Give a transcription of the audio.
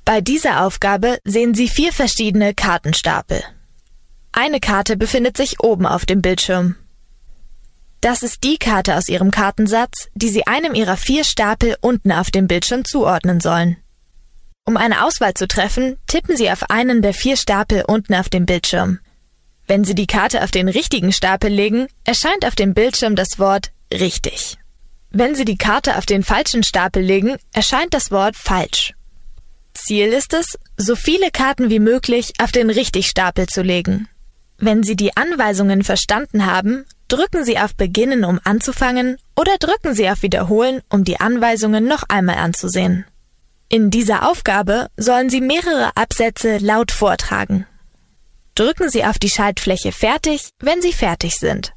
Bei dieser Aufgabe sehen Sie 4 verschiedene Kartenstapel. Eine Karte befindet sich oben auf dem Bildschirm. Das ist die Karte aus Ihrem Kartensatz, die Sie einem Ihrer 4 Stapel unten auf dem Bildschirm zuordnen sollen. Um eine Auswahl zu treffen, tippen Sie auf einen der 4 Stapel unten auf dem Bildschirm. Wenn Sie die Karte auf den richtigen Stapel legen, erscheint auf dem Bildschirm das Wort richtig. Wenn Sie die Karte auf den falschen Stapel legen, erscheint das Wort falsch. Ziel ist es, so viele Karten wie möglich auf den Richtigstapel zu legen. Wenn Sie die Anweisungen verstanden haben, drücken Sie auf Beginnen, um anzufangen, oder drücken Sie auf Wiederholen, um die Anweisungen noch einmal anzusehen. In dieser Aufgabe sollen Sie mehrere Absätze laut vortragen. Drücken Sie auf die Schaltfläche Fertig, wenn Sie fertig sind.